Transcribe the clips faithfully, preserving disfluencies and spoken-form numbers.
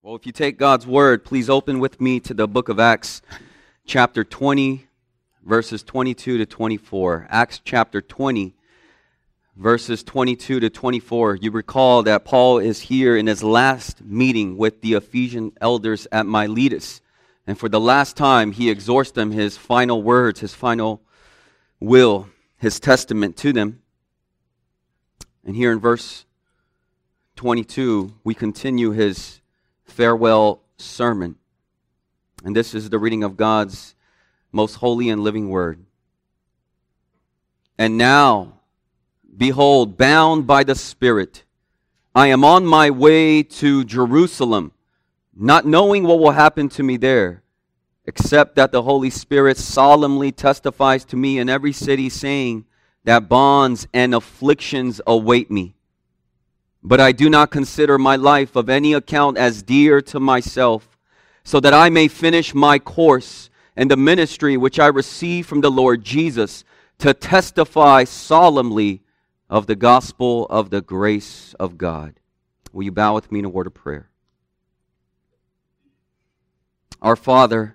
Well, if you take God's word, please open with me to the book of Acts, chapter twenty, verses twenty-two to twenty-four. Acts chapter twenty, verses twenty-two to twenty-four. You recall that Paul is here in his last meeting with the Ephesian elders at Miletus. And for the last time, he exhorts them his final words, his final will, his testament to them. And here in verse twenty-two, we continue his farewell sermon. And this is the reading of God's most holy and living word. And now, behold, bound by the Spirit, I am on my way to Jerusalem, not knowing what will happen to me there, except that the Holy Spirit solemnly testifies to me in every city, saying that bonds and afflictions await me. But I do not consider my life of any account as dear to myself, so that I may finish my course and the ministry which I received from the Lord Jesus, to testify solemnly of the gospel of the grace of God. Will you bow with me in a word of prayer? Our Father,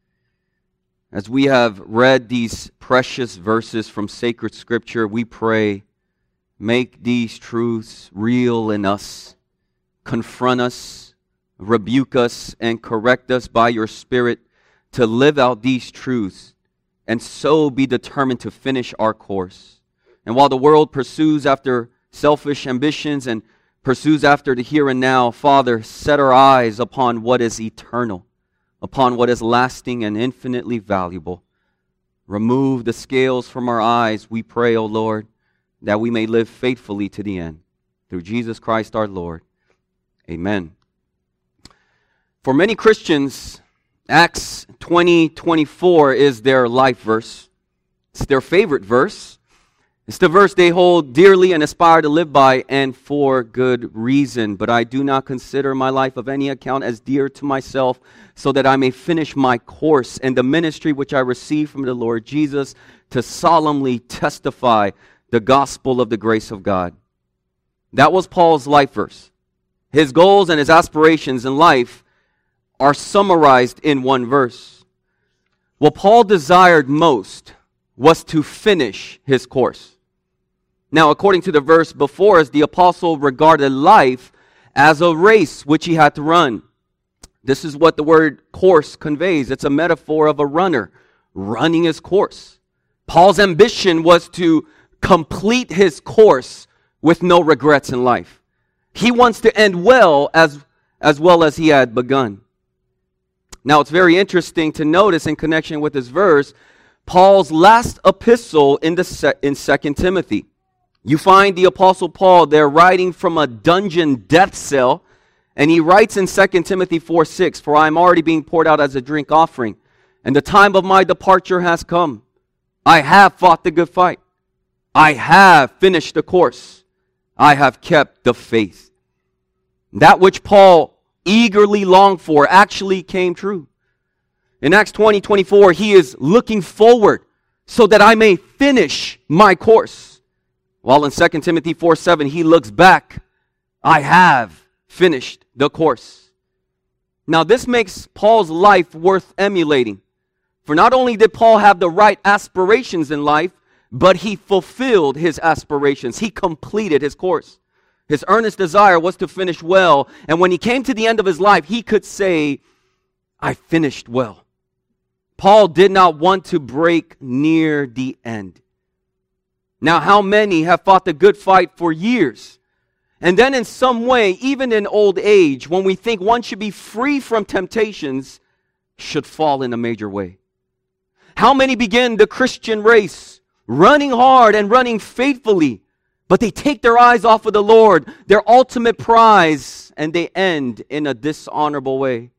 as we have read these precious verses from sacred Scripture, we pray, make these truths real in us. Confront us, rebuke us, and correct us by your Spirit to live out these truths and so be determined to finish our course. And while the world pursues after selfish ambitions and pursues after the here and now, Father, set our eyes upon what is eternal, upon what is lasting and infinitely valuable. Remove the scales from our eyes, we pray, O Lord, that we may live faithfully to the end. Through Jesus Christ our Lord. Amen. For many Christians, Acts twenty twenty-four is their life verse. It's their favorite verse. It's the verse they hold dearly and aspire to live by, and for good reason. But I do not consider my life of any account as dear to myself, so that I may finish my course and the ministry which I received from the Lord Jesus, to solemnly testify the gospel of the grace of God. That was Paul's life verse. His goals and his aspirations in life are summarized in one verse. What Paul desired most was to finish his course. Now, according to the verse before us, the apostle regarded life as a race which he had to run. This is what the word course conveys. It's a metaphor of a runner running his course. Paul's ambition was to complete his course with no regrets in life. He wants to end well as, as well as he had begun. Now, it's very interesting to notice in connection with this verse, Paul's last epistle in, the se- in Second Timothy. You find the Apostle Paul there writing from a dungeon death cell, and he writes in Second Timothy four six, "For I am already being poured out as a drink offering, and the time of my departure has come. I have fought the good fight. I have finished the course. I have kept the faith." That which Paul eagerly longed for actually came true. In Acts twenty twenty-four, he is looking forward so that I may finish my course. While in Second Timothy four seven, he looks back. I have finished the course. Now, this makes Paul's life worth emulating. For not only did Paul have the right aspirations in life, but he fulfilled his aspirations. He completed his course. His earnest desire was to finish well. And when he came to the end of his life, he could say, I finished well. Paul did not want to break near the end. Now, how many have fought the good fight for years? And then in some way, even in old age, when we think one should be free from temptations, should fall in a major way? How many begin the Christian race running hard and running faithfully, but they take their eyes off of the Lord, their ultimate prize, and they end in a dishonorable way?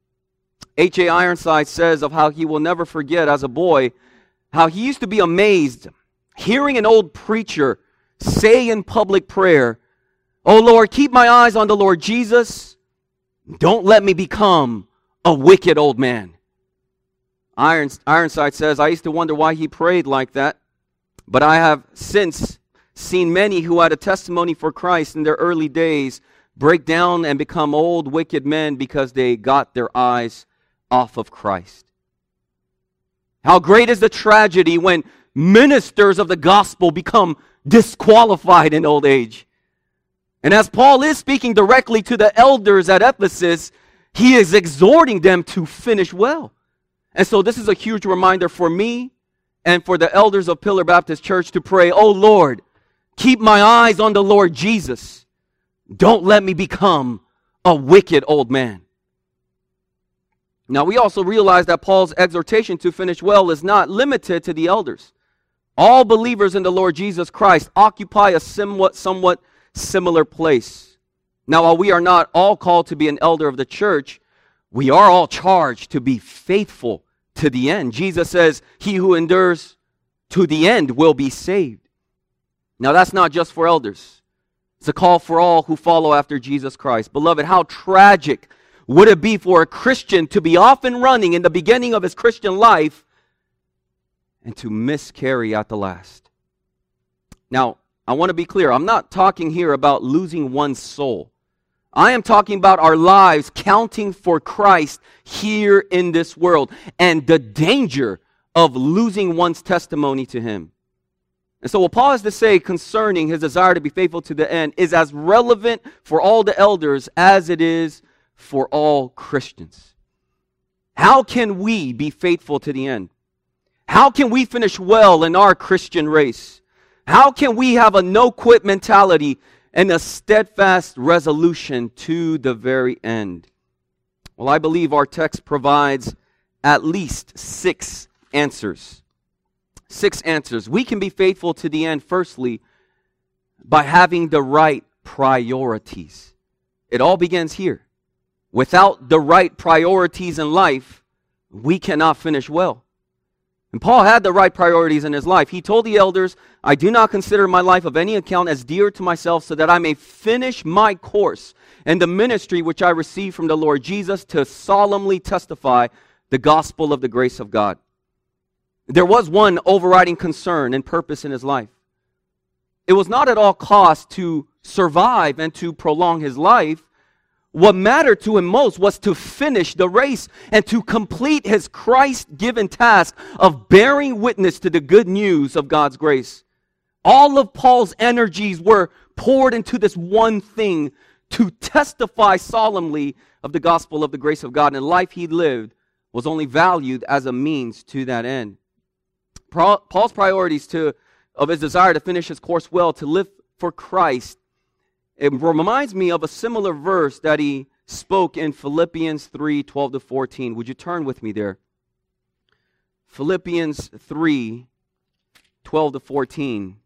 H A Ironside says of how he will never forget as a boy how he used to be amazed hearing an old preacher say in public prayer, "Oh Lord, keep my eyes on the Lord Jesus. Don't let me become a wicked old man." Irons, Ironside says, I used to wonder why he prayed like that. But I have since seen many who had a testimony for Christ in their early days break down and become old, wicked men because they got their eyes off of Christ. How great is the tragedy when ministers of the gospel become disqualified in old age. And as Paul is speaking directly to the elders at Ephesus, he is exhorting them to finish well. And so this is a huge reminder for me and for the elders of Pillar Baptist Church to pray, "Oh Lord, keep my eyes on the Lord Jesus. Don't let me become a wicked old man." Now we also realize that Paul's exhortation to finish well is not limited to the elders. All believers in the Lord Jesus Christ occupy a somewhat, somewhat similar place. Now, while we are not all called to be an elder of the church, we are all charged to be faithful to the end. Jesus says, "He who endures to the end will be saved." Now, that's not just for elders. It's a call for all who follow after Jesus Christ. Beloved, how tragic would it be for a Christian to be off and running in the beginning of his Christian life and to miscarry at the last? Now, I want to be clear. I'm not talking here about losing one's soul. I am talking about our lives counting for Christ here in this world and the danger of losing one's testimony to Him. And so what Paul has to say concerning his desire to be faithful to the end is as relevant for all the elders as it is for all Christians. How can we be faithful to the end? How can we finish well in our Christian race? How can we have a no-quit mentality and a steadfast resolution to the very end? Well, I believe our text provides at least six answers. Six answers. We can be faithful to the end, firstly, by having the right priorities. It all begins here. Without the right priorities in life, we cannot finish well. And Paul had the right priorities in his life. He told the elders, "I do not consider my life of any account as dear to myself, so that I may finish my course and the ministry which I received from the Lord Jesus to solemnly testify the gospel of the grace of God." There was one overriding concern and purpose in his life. It was not at all cost to survive and to prolong his life. What mattered to him most was to finish the race and to complete his Christ-given task of bearing witness to the good news of God's grace. All of Paul's energies were poured into this one thing, to testify solemnly of the gospel of the grace of God. And the life he lived was only valued as a means to that end. Paul's priorities to, of his desire to finish his course well, to live for Christ, it reminds me of a similar verse that he spoke in Philippians three, twelve to fourteen. Would you turn with me there? Philippians three, twelve to fourteen.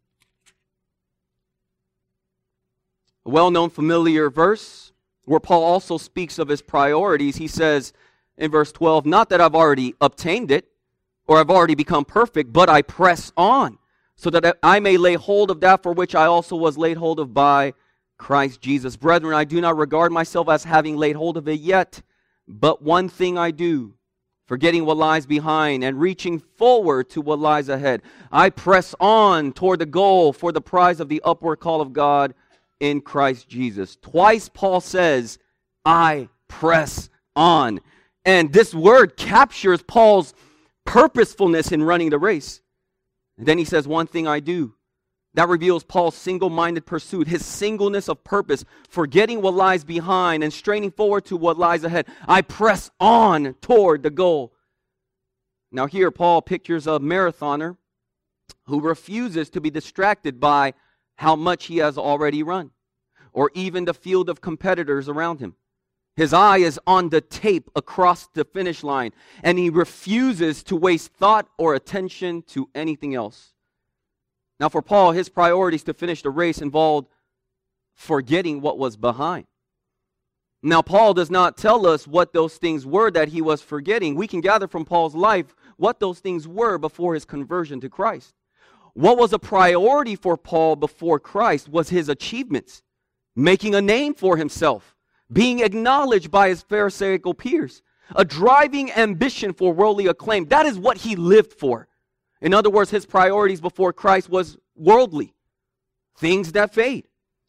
A well-known familiar verse where Paul also speaks of his priorities. He says in verse twelve, "Not that I've already obtained it, or I've already become perfect, but I press on, so that I may lay hold of that for which I also was laid hold of by Christ Jesus. Brethren, I do not regard myself as having laid hold of it yet, but one thing I do, forgetting what lies behind and reaching forward to what lies ahead. I press on toward the goal for the prize of the upward call of God in Christ Jesus." Twice Paul says, "I press on." And this word captures Paul's purposefulness in running the race. And then he says, "One thing I do." That reveals Paul's single-minded pursuit, his singleness of purpose, forgetting what lies behind and straining forward to what lies ahead. I press on toward the goal. Now here, Paul pictures a marathoner who refuses to be distracted by how much he has already run, or even the field of competitors around him. His eye is on the tape across the finish line, and he refuses to waste thought or attention to anything else. Now for Paul, his priorities to finish the race involved forgetting what was behind. Now Paul does not tell us what those things were that he was forgetting. We can gather from Paul's life what those things were before his conversion to Christ. What was a priority for Paul before Christ was his achievements, making a name for himself, being acknowledged by his Pharisaical peers, a driving ambition for worldly acclaim. That is what he lived for. In other words, his priorities before Christ was worldly, things that fade.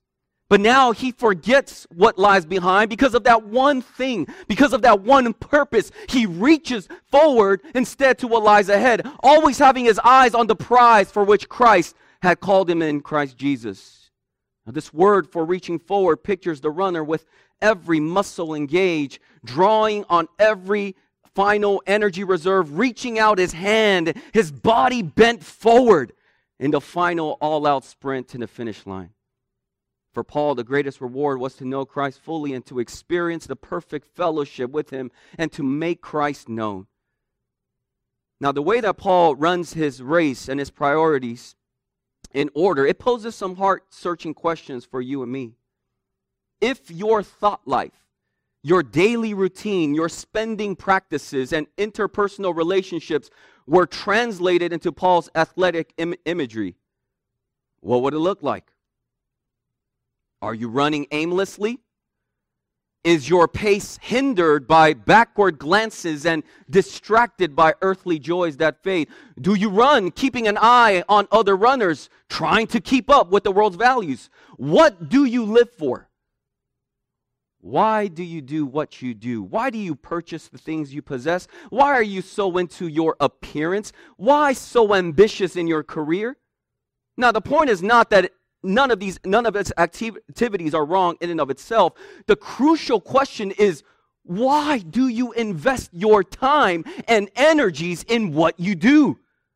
But now he forgets what lies behind because of that one thing, because of that one purpose. He reaches forward instead to what lies ahead, always having his eyes on the prize for which Christ had called him in Christ Jesus. Now, this word for reaching forward pictures the runner with every muscle engaged, drawing on every final energy reserve, reaching out his hand, his body bent forward in the final all-out sprint to the finish line. For Paul, the greatest reward was to know Christ fully and to experience the perfect fellowship with him and to make Christ known. Now, the way that Paul runs his race and his priorities in order, it poses some heart-searching questions for you and me. If your thought life, your daily routine, your spending practices, and interpersonal relationships were translated into Paul's athletic im- imagery, what would it look like? Are you running aimlessly? Is your pace hindered by backward glances and distracted by earthly joys that fade? Do you run keeping an eye on other runners, trying to keep up with the world's values? What do you live for? Why do you do what you do? Why do you purchase the things you possess? Why are you so into your appearance? Why so ambitious in your career? Now, the point is not that None of these, none of its activ- activities are wrong in and of itself. The crucial question is, why do you invest your time and energies in what you do?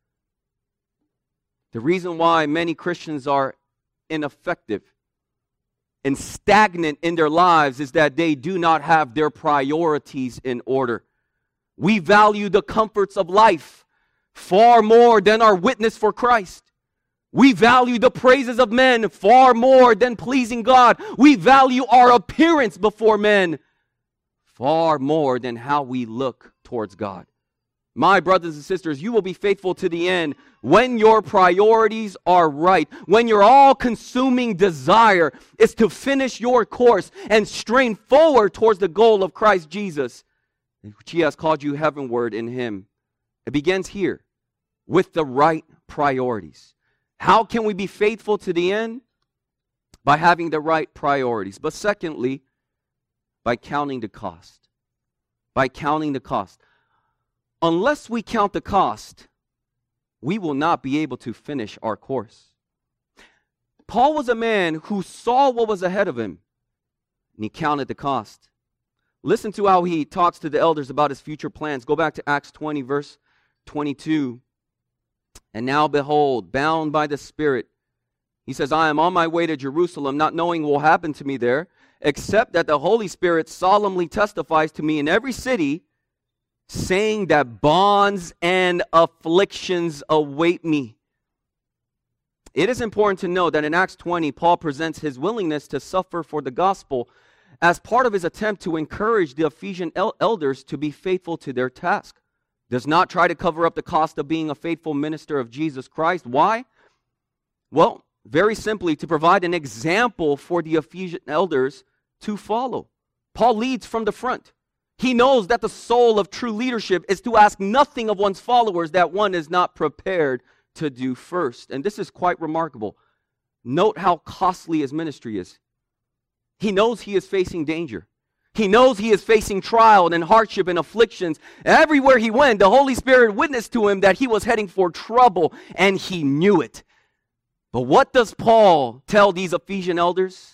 The reason why many Christians are ineffective and stagnant in their lives is that they do not have their priorities in order. We value the comforts of life far more than our witness for Christ. We value the praises of men far more than pleasing God. We value our appearance before men far more than how we look towards God. My brothers and sisters, you will be faithful to the end when your priorities are right, when your all-consuming desire is to finish your course and strain forward towards the goal of Christ Jesus, which he has called you heavenward in him. It begins here with the right priorities. How can we be faithful to the end? By having the right priorities. But secondly, by counting the cost. By counting the cost. Unless we count the cost, we will not be able to finish our course. Paul was a man who saw what was ahead of him, and he counted the cost. Listen to how he talks to the elders about his future plans. Go back to Acts twenty, verse twenty-two. And now behold, bound by the Spirit, he says, I am on my way to Jerusalem, not knowing what will happen to me there, except that the Holy Spirit solemnly testifies to me in every city, saying that bonds and afflictions await me. It is important to note that in Acts twenty, Paul presents his willingness to suffer for the gospel as part of his attempt to encourage the Ephesian el- elders to be faithful to their task. Does not try to cover up the cost of being a faithful minister of Jesus Christ. Why? Well, very simply, to provide an example for the Ephesian elders to follow. Paul leads from the front. He knows that the soul of true leadership is to ask nothing of one's followers that one is not prepared to do first. And this is quite remarkable. Note how costly his ministry is. He knows he is facing danger. He knows he is facing trial and hardship and afflictions. Everywhere he went, the Holy Spirit witnessed to him that he was heading for trouble, and he knew it. But what does Paul tell these Ephesian elders?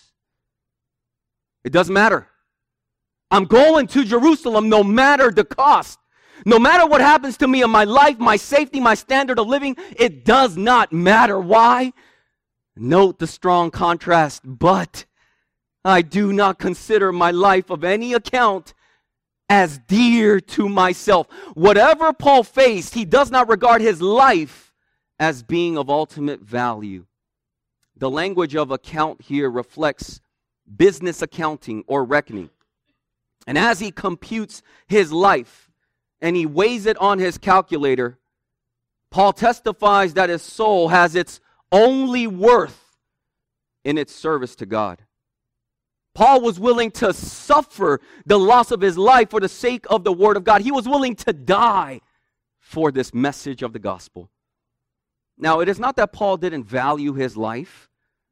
It doesn't matter. I'm going to Jerusalem no matter the cost. No matter what happens to me in my life, my safety, my standard of living, it does not matter. Why? Note the strong contrast. But I do not consider my life of any account as dear to myself. Whatever Paul faced, he does not regard his life as being of ultimate value. The language of account here reflects business accounting or reckoning. And as he computes his life and he weighs it on his calculator, Paul testifies that his soul has its only worth in its service to God. Paul was willing to suffer the loss of his life for the sake of the Word of God. He was willing to die for this message of the gospel. Now, it is not that Paul didn't value his life.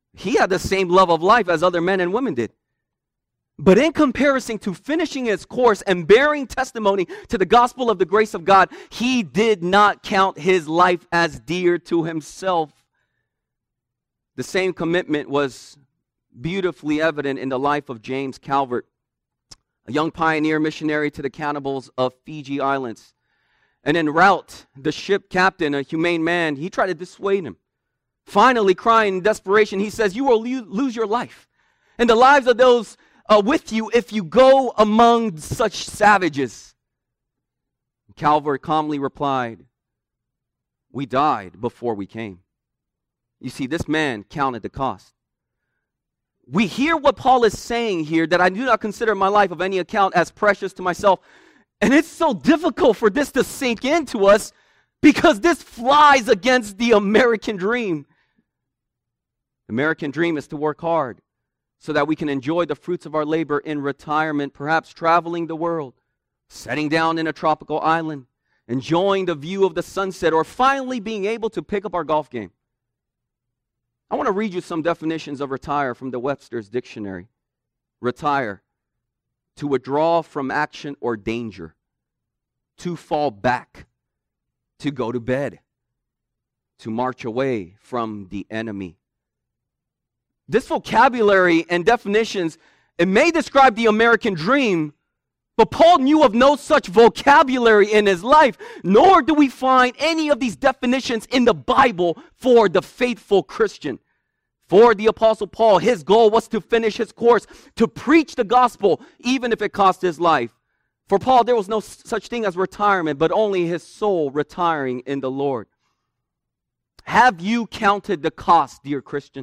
He had the same love of life as other men and women did. But in comparison to finishing his course and bearing testimony to the gospel of the grace of God, he did not count his life as dear to himself. The same commitment was beautifully evident in the life of James Calvert, a young pioneer missionary to the cannibals of Fiji Islands. And en route, the ship captain, a humane man, he tried to dissuade him. Finally, crying in desperation, he says, "You will lo- lose your life and the lives of those uh, with you if you go among such savages." Calvert calmly replied, "We died before we came." You see, this man counted the cost. We hear what Paul is saying here, that I do not consider my life of any account as precious to myself. And it's so difficult for this to sink into us because this flies against the American dream. The American dream is to work hard so that we can enjoy the fruits of our labor in retirement, perhaps traveling the world, setting down in a tropical island, enjoying the view of the sunset, or finally being able to pick up our golf game. I want to read you some definitions of retire from the Webster's Dictionary. Retire: to withdraw from action or danger, to fall back, to go to bed, to march away from the enemy. This vocabulary and definitions, it may describe the American dream, but Paul knew of no such vocabulary in his life, nor do we find any of these definitions in the Bible for the faithful Christian. For the Apostle Paul, his goal was to finish his course, to preach the gospel, even if it cost his life. For Paul, there was no such thing as retirement, but only his soul retiring in the Lord. Have you counted the cost, dear Christian?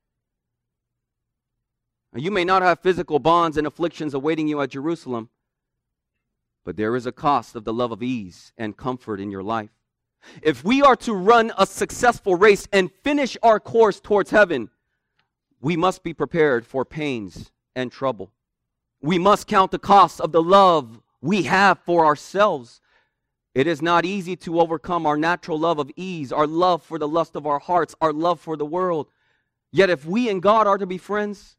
You may not have physical bonds and afflictions awaiting you at Jerusalem, but there is a cost of the love of ease and comfort in your life. If we are to run a successful race and finish our course towards heaven, we must be prepared for pains and trouble. We must count the cost of the love we have for ourselves. It is not easy to overcome our natural love of ease, our love for the lust of our hearts, our love for the world. Yet if we and God are to be friends,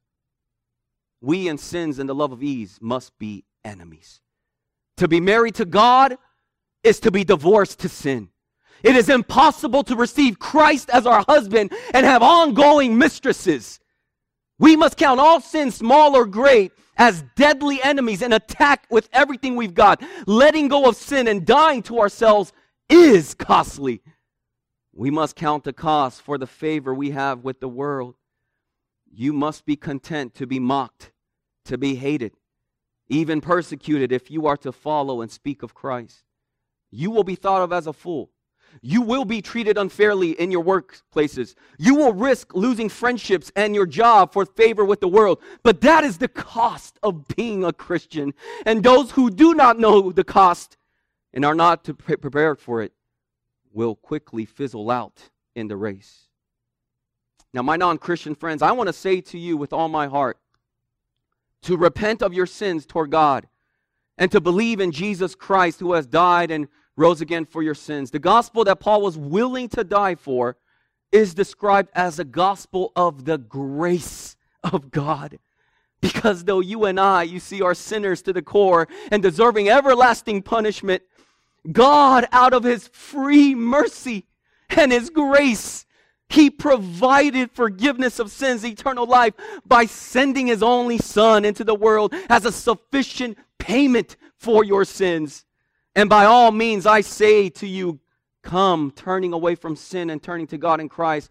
we and sins and the love of ease must be enemies. To be married to God is to be divorced to sin. It is impossible to receive Christ as our husband and have ongoing mistresses. We must count all sins, small or great, as deadly enemies and attack with everything we've got. Letting go of sin and dying to ourselves is costly. We must count the cost for the favor we have with the world. You must be content to be mocked, to be hated, even persecuted if you are to follow and speak of Christ. You will be thought of as a fool. You will be treated unfairly in your workplaces. You will risk losing friendships and your job for favor with the world. But that is the cost of being a Christian. And those who do not know the cost and are not to pre- prepared for it will quickly fizzle out in the race. Now, my non-Christian friends, I want to say to you with all my heart, to repent of your sins toward God and to believe in Jesus Christ, who has died and rose again for your sins. The gospel that Paul was willing to die for is described as a gospel of the grace of God. Because though you and I, you see, are sinners to the core and deserving everlasting punishment, God, out of his free mercy and his grace, he provided forgiveness of sins, eternal life, by sending his only Son into the world as a sufficient payment for your sins. And by all means, I say to you, come, turning away from sin and turning to God in Christ.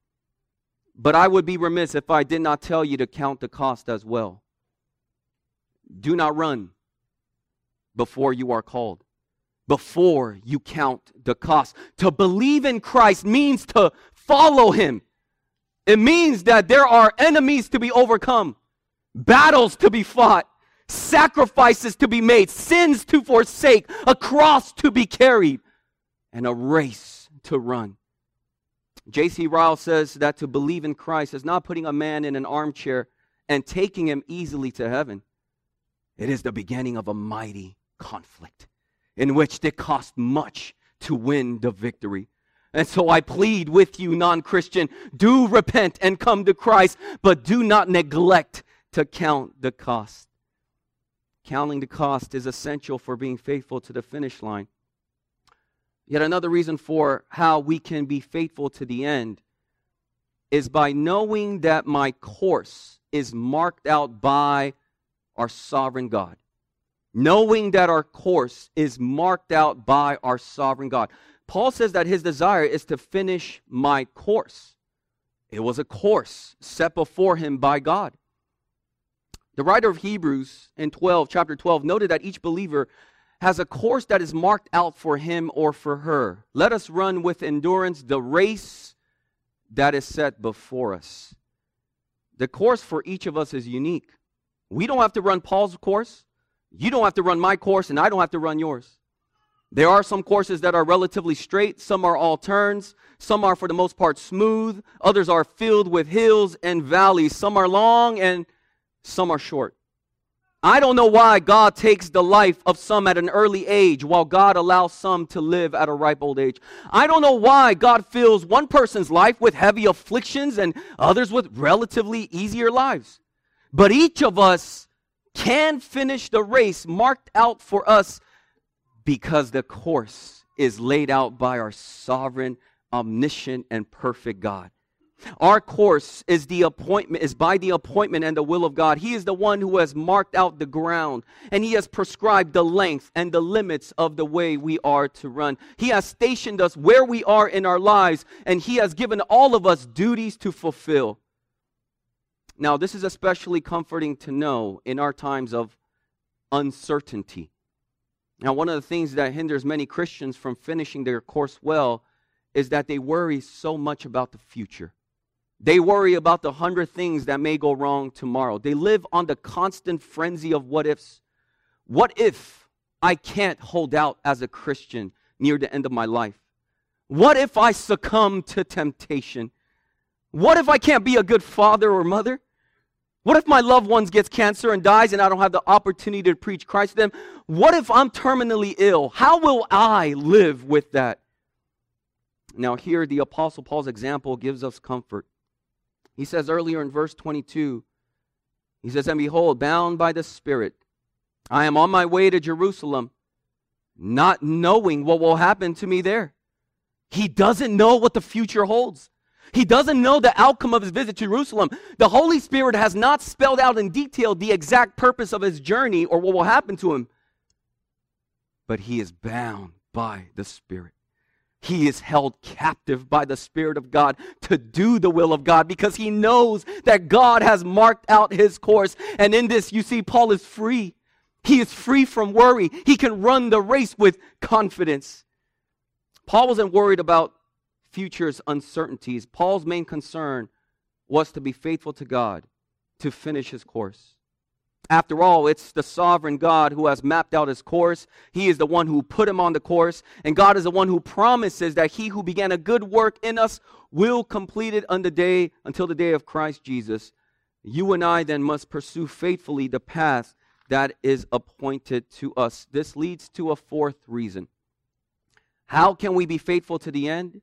But I would be remiss if I did not tell you to count the cost as well. Do not run before you are called, before you count the cost. To believe in Christ means to follow him. It means that there are enemies to be overcome, battles to be fought, sacrifices to be made, sins to forsake, a cross to be carried, and a race to run. J C Ryle says that to believe in Christ is not putting a man in an armchair and taking him easily to heaven. It is the beginning of a mighty conflict in which it cost much to win the victory. And so I plead with you, non-Christian, do repent and come to Christ, but do not neglect to count the cost. Counting the cost is essential for being faithful to the finish line. Yet another reason for how we can be faithful to the end is by knowing that my course is marked out by our sovereign God. Knowing that our course is marked out by our sovereign God. Paul says that his desire is to finish my course. It was a course set before him by God. The writer of Hebrews in twelve, chapter twelve noted that each believer has a course that is marked out for him or for her. Let us run with endurance the race that is set before us. The course for each of us is unique. We don't have to run Paul's course. You don't have to run my course, and I don't have to run yours. There are some courses that are relatively straight. Some are all turns. Some are, for the most part, smooth. Others are filled with hills and valleys. Some are long and some are short. I don't know why God takes the life of some at an early age while God allows some to live at a ripe old age. I don't know why God fills one person's life with heavy afflictions and others with relatively easier lives. But each of us can finish the race marked out for us because the course is laid out by our sovereign, omniscient, and perfect God. Our course is the appointment, is by the appointment and the will of God. He is the one who has marked out the ground, and He has prescribed the length and the limits of the way we are to run. He has stationed us where we are in our lives, and He has given all of us duties to fulfill. Now, this is especially comforting to know in our times of uncertainty. Now, one of the things that hinders many Christians from finishing their course well is that they worry so much about the future. They worry about the hundred things that may go wrong tomorrow. They live on the constant frenzy of what ifs. What if I can't hold out as a Christian near the end of my life? What if I succumb to temptation? What if I can't be a good father or mother? What if my loved one gets cancer and dies and I don't have the opportunity to preach Christ to them? What if I'm terminally ill? How will I live with that? Now here the Apostle Paul's example gives us comfort. He says earlier in verse twenty-two, he says, "And behold, bound by the Spirit, I am on my way to Jerusalem, not knowing what will happen to me there." He doesn't know what the future holds. He doesn't know the outcome of his visit to Jerusalem. The Holy Spirit has not spelled out in detail the exact purpose of his journey or what will happen to him. But he is bound by the Spirit. He is held captive by the Spirit of God to do the will of God because he knows that God has marked out his course. And in this, you see, Paul is free. He is free from worry. He can run the race with confidence. Paul wasn't worried about future's uncertainties. Paul's main concern was to be faithful to God, to finish his course. After all, it's the sovereign God who has mapped out his course. He is the one who put him on the course. And God is the one who promises that he who began a good work in us will complete it on the day, until the day of Christ Jesus. You and I then must pursue faithfully the path that is appointed to us. This leads to a fourth reason. How can we be faithful to the end?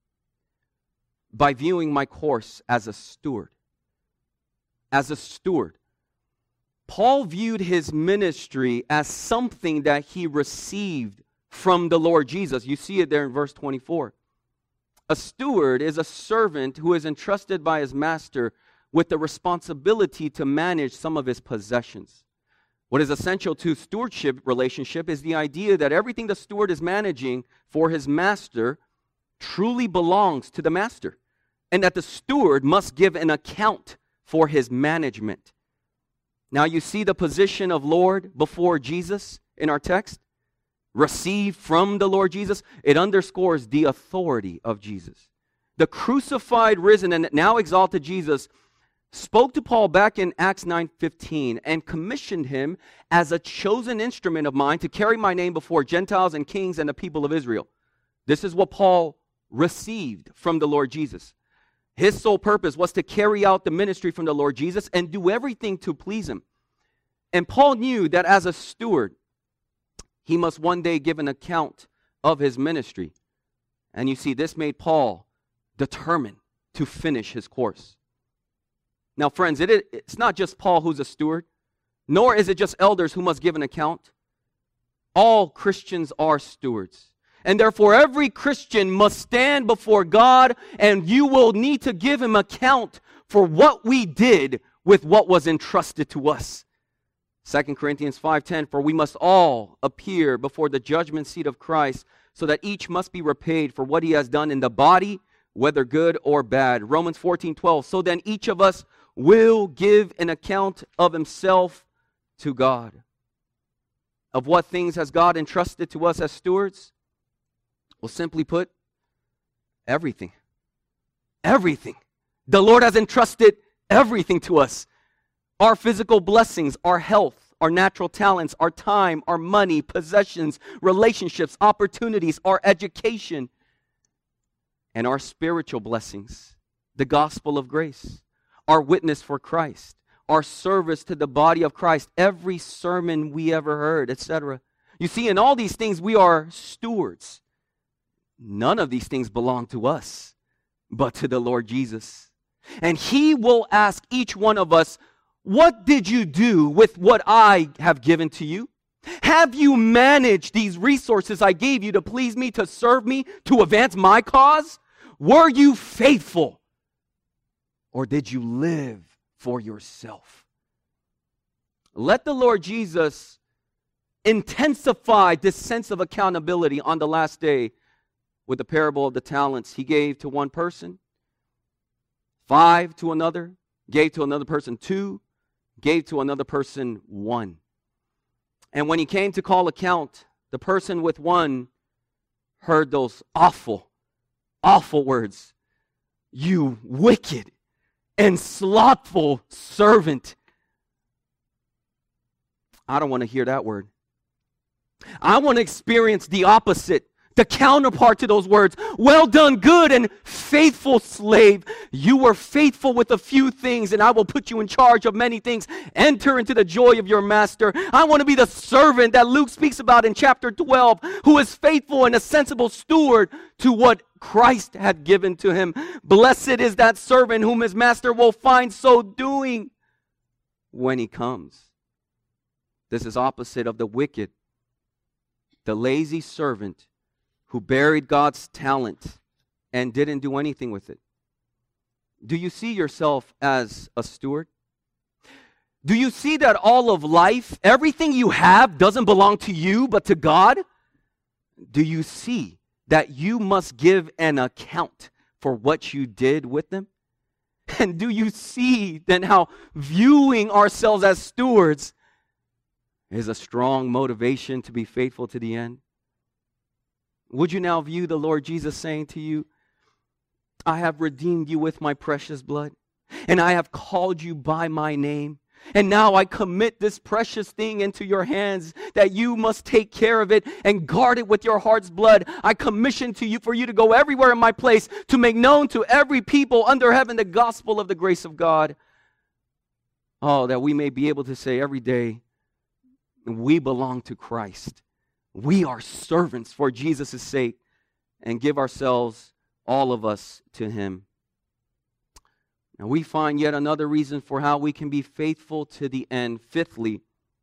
By viewing my course as a steward. As a steward. Paul viewed his ministry as something that he received from the Lord Jesus. You see it there in verse twenty-four. A steward is a servant who is entrusted by his master with the responsibility to manage some of his possessions. What is essential to stewardship relationship is the idea that everything the steward is managing for his master truly belongs to the master, and that the steward must give an account for his management. Now you see the position of Lord before Jesus in our text, received from the Lord Jesus. It underscores the authority of Jesus. The crucified, risen, and now exalted Jesus spoke to Paul back in Acts nine fifteen and commissioned him as a chosen instrument of mine to carry my name before Gentiles and kings and the people of Israel. This is what Paul received from the Lord Jesus. His sole purpose was to carry out the ministry from the Lord Jesus and do everything to please him. And Paul knew that as a steward, he must one day give an account of his ministry. And you see, this made Paul determined to finish his course. Now, friends, it, it's not just Paul who's a steward, nor is it just elders who must give an account. All Christians are stewards. And therefore, every Christian must stand before God, and you will need to give him account for what we did with what was entrusted to us. Second Corinthians five ten, for we must all appear before the judgment seat of Christ, so that each must be repaid for what he has done in the body, whether good or bad. Romans fourteen twelve, so then each of us will give an account of himself to God. Of what things has God entrusted to us as stewards? Well, simply put, everything. Everything. The Lord has entrusted everything to us. Our physical blessings, our health, our natural talents, our time, our money, possessions, relationships, opportunities, our education, and our spiritual blessings, the gospel of grace, our witness for Christ, our service to the body of Christ, every sermon we ever heard, et cetera. You see, in all these things, we are stewards. None of these things belong to us, but to the Lord Jesus. And He will ask each one of us, what did you do with what I have given to you? Have you managed these resources I gave you to please me, to serve me, to advance my cause? Were you faithful? Or did you live for yourself? Let the Lord Jesus intensify this sense of accountability on the last day with the parable of the talents. He gave to one person, five to another, gave to another person two, gave to another person one. And when he came to call account, the person with one heard those awful, awful words. You wicked and slothful servant. I don't want to hear that word. I want to experience the opposite, the counterpart to those words. Well done, good and faithful slave. You were faithful with a few things, and I will put you in charge of many things. Enter into the joy of your master. I want to be the servant that Luke speaks about in chapter twelve, who is faithful and a sensible steward to what Christ had given to him. Blessed is that servant whom his master will find so doing when he comes. This is opposite of the wicked, the lazy servant who buried God's talent and didn't do anything with it. Do you see yourself as a steward? Do you see that all of life, everything you have, doesn't belong to you but to God? Do you see that you must give an account for what you did with them? And do you see then how viewing ourselves as stewards is a strong motivation to be faithful to the end? Would you now view the Lord Jesus saying to you, I have redeemed you with my precious blood, and I have called you by my name, and now I commit this precious thing into your hands, that you must take care of it and guard it with your heart's blood. I commission to you for you to go everywhere in my place, to make known to every people under heaven the gospel of the grace of God. Oh, that we may be able to say every day, we belong to Christ. We are servants for Jesus' sake, and give ourselves, all of us, to Him. Now we find yet another reason for how we can be faithful to the end. Fifthly,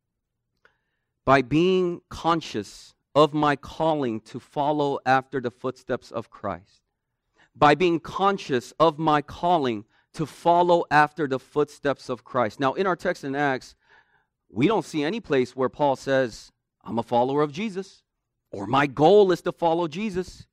by being conscious of my calling to follow after the footsteps of Christ. By being conscious of my calling to follow after the footsteps of Christ. Now in our text in Acts, we don't see any place where Paul says, I'm a follower of Jesus, or my goal is to follow Jesus.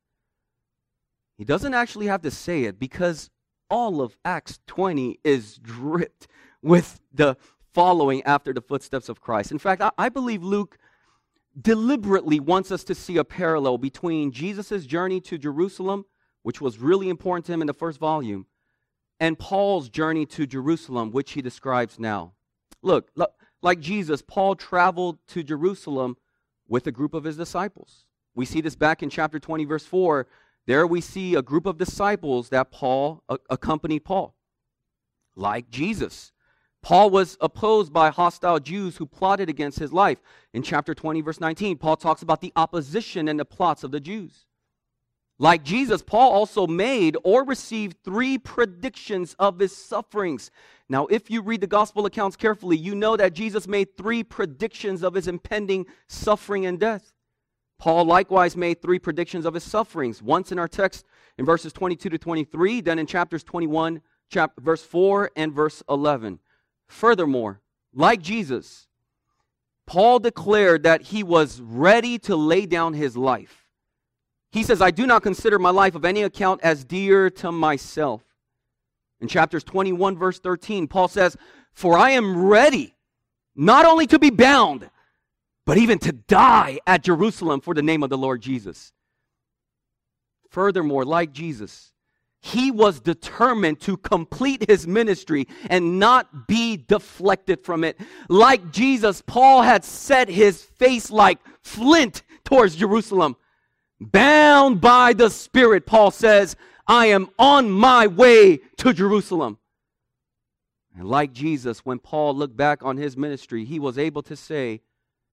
He doesn't actually have to say it, because all of Acts twenty is dripped with the following after the footsteps of Christ. In fact, I, I believe Luke deliberately wants us to see a parallel between Jesus' journey to Jerusalem, which was really important to him in the first volume, and Paul's journey to Jerusalem, which he describes now. Look, look like Jesus, Paul traveled to Jerusalem with a group of his disciples. We see this back in chapter twenty, verse four. There we see a group of disciples that Paul uh, accompanied Paul. Like Jesus, Paul was opposed by hostile Jews who plotted against his life. In chapter twenty, verse nineteen, Paul talks about the opposition and the plots of the Jews. Like Jesus, Paul also made or received three predictions of his sufferings. Now, if you read the gospel accounts carefully, you know that Jesus made three predictions of his impending suffering and death. Paul likewise made three predictions of his sufferings, once in our text in verses twenty-two to twenty-three, then in chapters twenty-one, chapter, verse four, and verse eleven. Furthermore, like Jesus, Paul declared that he was ready to lay down his life. He says, I do not consider my life of any account as dear to myself. In chapters twenty-one, verse thirteen, Paul says, for I am ready not only to be bound, but even to die at Jerusalem for the name of the Lord Jesus. Furthermore, like Jesus, he was determined to complete his ministry and not be deflected from it. Like Jesus, Paul had set his face like flint towards Jerusalem. Bound by the Spirit, Paul says, I am on my way to Jerusalem. And like Jesus, when Paul looked back on his ministry, he was able to say,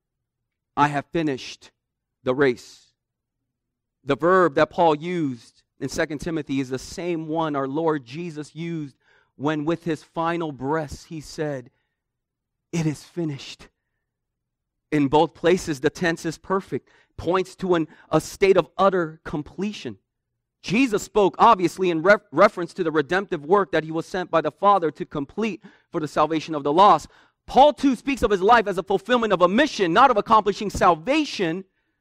I have finished the race. The verb that Paul used in Second Timothy is the same one our Lord Jesus used when with his final breath he said, it is finished. In both places, the tense is perfect. Points to an, a state of utter completion. Jesus spoke obviously in ref, reference to the redemptive work that he was sent by the Father to complete for the salvation of the lost. Paul too speaks of his life as a fulfillment of a mission, not of accomplishing salvation,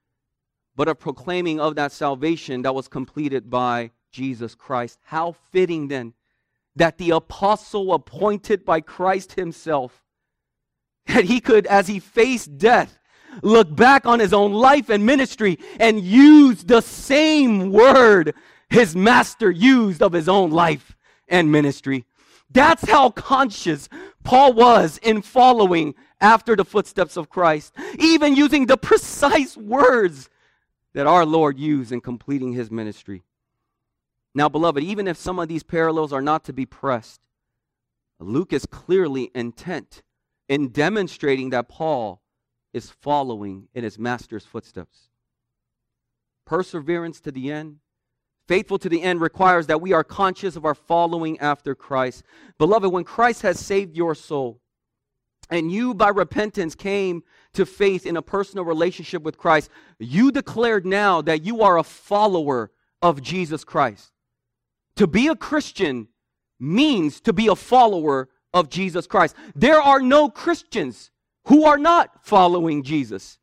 but of proclaiming of that salvation that was completed by Jesus Christ. How fitting then that the apostle appointed by Christ himself, that he could, as he faced death, look back on his own life and ministry and use the same word his master used of his own life and ministry. That's how conscious Paul was in following after the footsteps of Christ, even using the precise words that our Lord used in completing his ministry. Now, beloved, even if some of these parallels are not to be pressed, Luke is clearly intent in demonstrating that Paul is following in his master's footsteps. Perseverance to the end, faithful to the end, requires that we are conscious of our following after Christ. Beloved, when Christ has saved your soul, and you by repentance came to faith in a personal relationship with Christ, you declared now that you are a follower of Jesus Christ. To be a Christian means to be a follower of Jesus Christ. There are no Christians who are not following Jesus.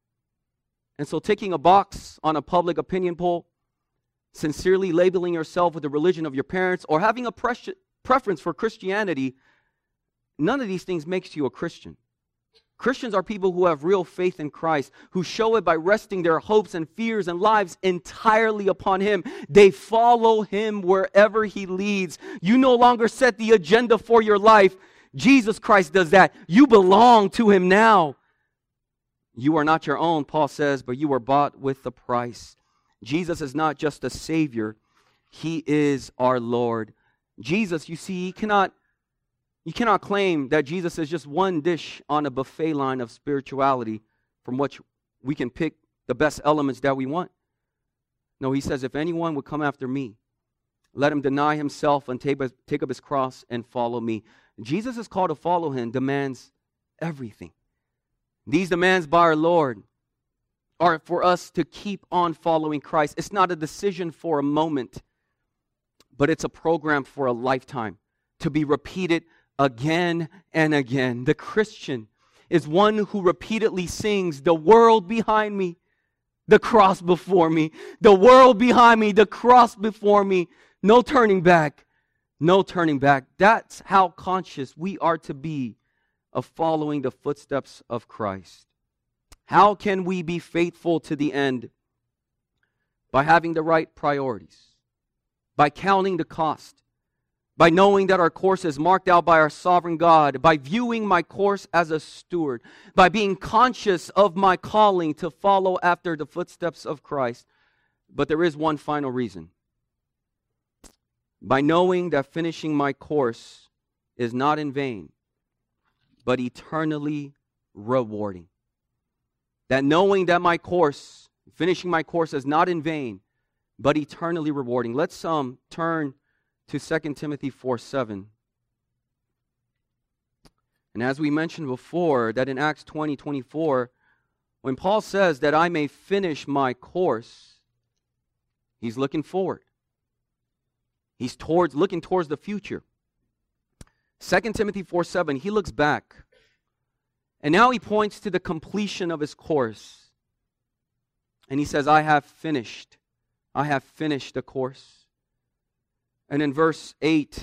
And so ticking a box on a public opinion poll, sincerely labeling yourself with the religion of your parents, or having a pre- preference for Christianity, none of these things makes you a Christian. Christians are people who have real faith in Christ, who show it by resting their hopes and fears and lives entirely upon Him. They follow Him wherever He leads. You no longer set the agenda for your life. Jesus Christ does that. You belong to Him now. You are not your own, Paul says, but you are bought with the price. Jesus is not just a Savior. He is our Lord. Jesus, you see, He cannot You cannot claim that Jesus is just one dish on a buffet line of spirituality from which we can pick the best elements that we want. No, He says, if anyone would come after me, let him deny himself and take, take up his cross and follow me. Jesus' call to follow Him demands everything. These demands by our Lord are for us to keep on following Christ. It's not a decision for a moment, but it's a program for a lifetime to be repeated again and again. The Christian is one who repeatedly sings, the world behind me, the cross before me. The world behind me, the cross before me. No turning back. No turning back. That's how conscious we are to be of following the footsteps of Christ. How can we be faithful to the end? By having the right priorities. By counting the cost. By knowing that our course is marked out by our sovereign God, by viewing my course as a steward, by being conscious of my calling to follow after the footsteps of Christ. But there is one final reason. By knowing that finishing my course is not in vain, but eternally rewarding. That knowing that my course, finishing my course is not in vain, but eternally rewarding. Let's um turn to Second Timothy four seven. And as we mentioned before, that in Acts twenty twenty-four, when Paul says that I may finish my course, he's looking forward. He's towards looking towards the future. Second Timothy four seven, he looks back. And now he points to the completion of his course. And he says, I have finished. I have finished the course. And in verse eight,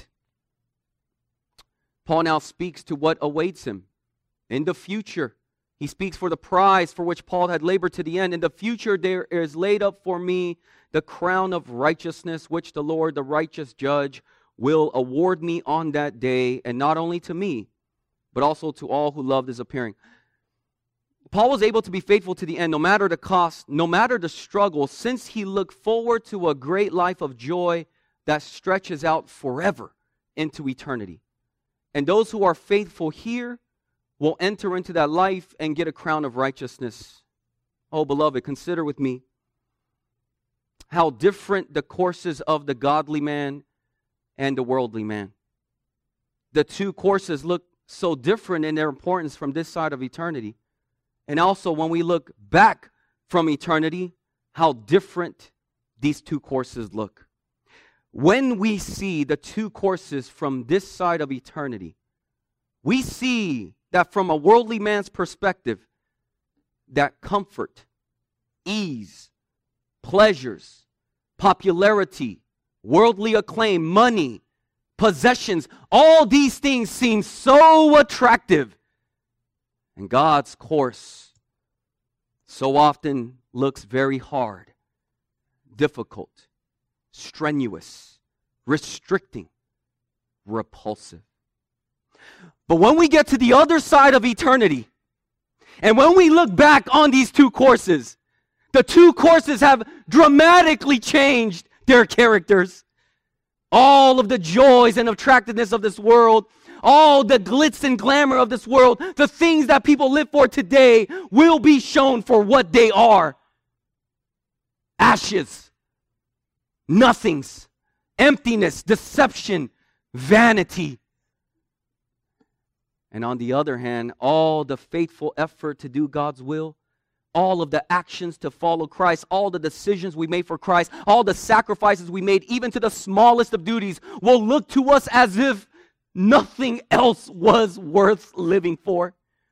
Paul now speaks to what awaits him in the future. He speaks for the prize for which Paul had labored to the end. In the future there is laid up for me the crown of righteousness, which the Lord, the righteous judge, will award me on that day, and not only to me, but also to all who love his appearing. Paul was able to be faithful to the end, no matter the cost, no matter the struggle, since he looked forward to a great life of joy that stretches out forever into eternity. And those who are faithful here will enter into that life and get a crown of righteousness. Oh, beloved, consider with me how different the courses of the godly man and the worldly man. The two courses look so different in their importance from this side of eternity. And also when we look back from eternity, how different these two courses look. When we see the two courses from this side of eternity, we see that from a worldly man's perspective, that comfort, ease, pleasures, popularity, worldly acclaim, money, possessions, all these things seem so attractive. And God's course so often looks very hard, difficult, strenuous, restricting, repulsive. But when we get to the other side of eternity, and when we look back on these two courses, the two courses have dramatically changed their characters. All of the joys and attractiveness of this world, all the glitz and glamour of this world, the things that people live for today will be shown for what they are. Ashes, nothings, emptiness, deception, vanity. And on the other hand, all the faithful effort to do God's will, all of the actions to follow Christ, all the decisions we made for Christ, all the sacrifices we made, even to the smallest of duties, will look to us as if nothing else was worth living for.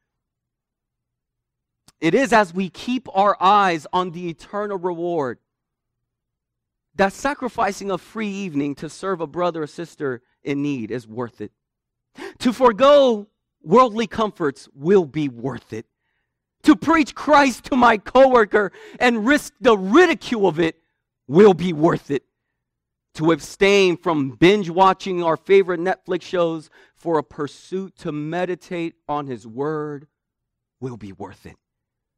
It is as we keep our eyes on the eternal reward that sacrificing a free evening to serve a brother or sister in need is worth it. To forego worldly comforts will be worth it. To preach Christ to my coworker and risk the ridicule of it will be worth it. To abstain from binge watching our favorite Netflix shows for a pursuit to meditate on His Word will be worth it.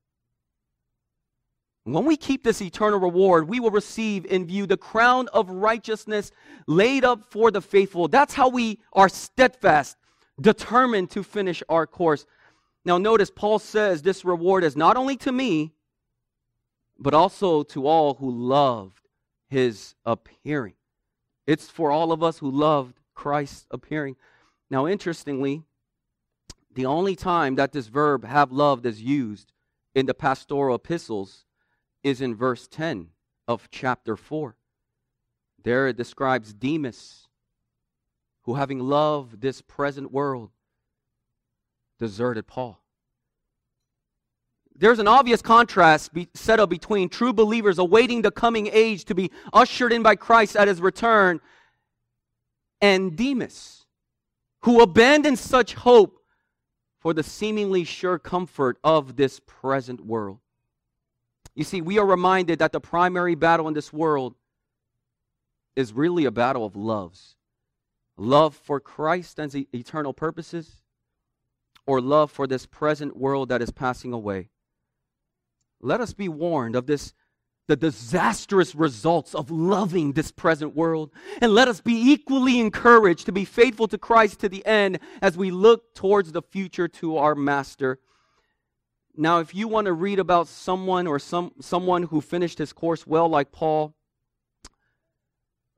When we keep this eternal reward, we will receive in view the crown of righteousness laid up for the faithful. That's how we are steadfast, determined to finish our course. Now notice Paul says this reward is not only to me, but also to all who loved His appearing. It's for all of us who loved Christ's appearing. Now interestingly, the only time that this verb have loved is used in the pastoral epistles is in verse ten of chapter four. There it describes Demas, who having loved this present world, deserted Paul. There's an obvious contrast be set up between true believers awaiting the coming age to be ushered in by Christ at His return and Demas, who abandoned such hope for the seemingly sure comfort of this present world. You see, we are reminded that the primary battle in this world is really a battle of loves. Love for Christ and His eternal purposes, or love for this present world that is passing away. Let us be warned of this, the disastrous results of loving this present world. And let us be equally encouraged to be faithful to Christ to the end as we look towards the future to our Master. Now, if you want to read about someone or some someone who finished his course well like Paul,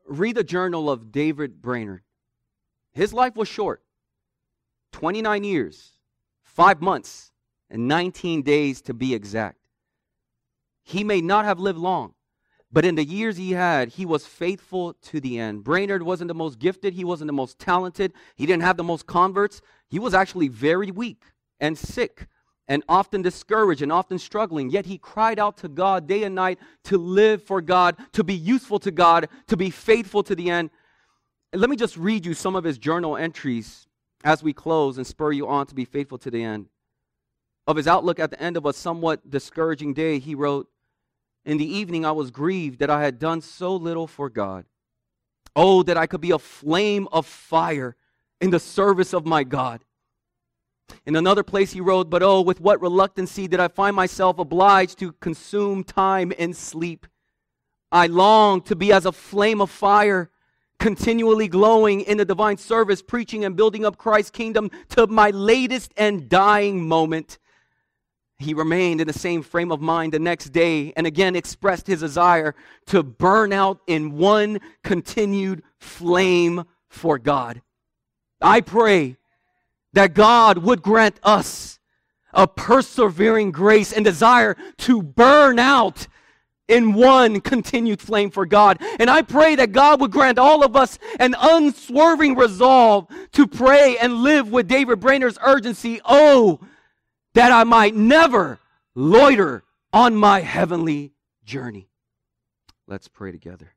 read the journal of David Brainerd. His life was short. twenty-nine years, five months, and nineteen days to be exact. He may not have lived long, but in the years he had, he was faithful to the end. Brainerd wasn't the most gifted. He wasn't the most talented. He didn't have the most converts. He was actually very weak and sick and often discouraged and often struggling. Yet he cried out to God day and night to live for God, to be useful to God, to be faithful to the end. And let me just read you some of his journal entries as we close and spur you on to be faithful to the end. Of his outlook at the end of a somewhat discouraging day, he wrote, "In the evening I was grieved that I had done so little for God. Oh, that I could be a flame of fire in the service of my God." In another place he wrote, "But oh, with what reluctancy did I find myself obliged to consume time in sleep. I longed to be as a flame of fire, continually glowing in the divine service, preaching and building up Christ's kingdom to my latest and dying moment." He remained in the same frame of mind the next day and again expressed his desire to burn out in one continued flame for God. I pray that God would grant us a persevering grace and desire to burn out in one continued flame for God. And I pray that God would grant all of us an unswerving resolve to pray and live with David Brainerd's urgency. Oh, that I might never loiter on my heavenly journey. Let's pray together.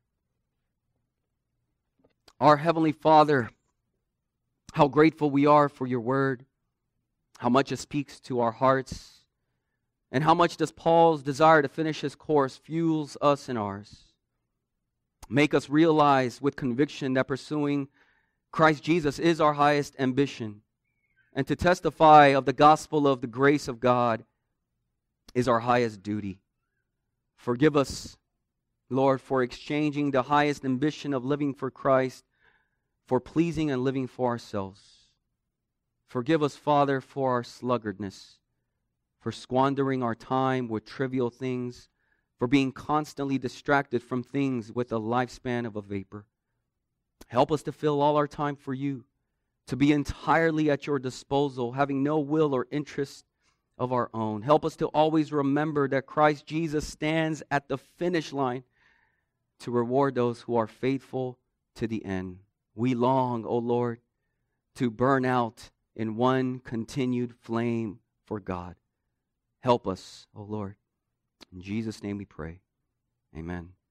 Our Heavenly Father, how grateful we are for your word, how much it speaks to our hearts, and how much does Paul's desire to finish his course fuels us in ours. Make us realize with conviction that pursuing Christ Jesus is our highest ambition, and to testify of the gospel of the grace of God is our highest duty. Forgive us, Lord, for exchanging the highest ambition of living for Christ for pleasing and living for ourselves. Forgive us, Father, for our sluggardness, for squandering our time with trivial things, for being constantly distracted from things with a lifespan of a vapor. Help us to fill all our time for you, to be entirely at your disposal, having no will or interest of our own. Help us to always remember that Christ Jesus stands at the finish line to reward those who are faithful to the end. We long, O Lord, to burn out in one continued flame for God. Help us, O Lord. In Jesus' name we pray. Amen.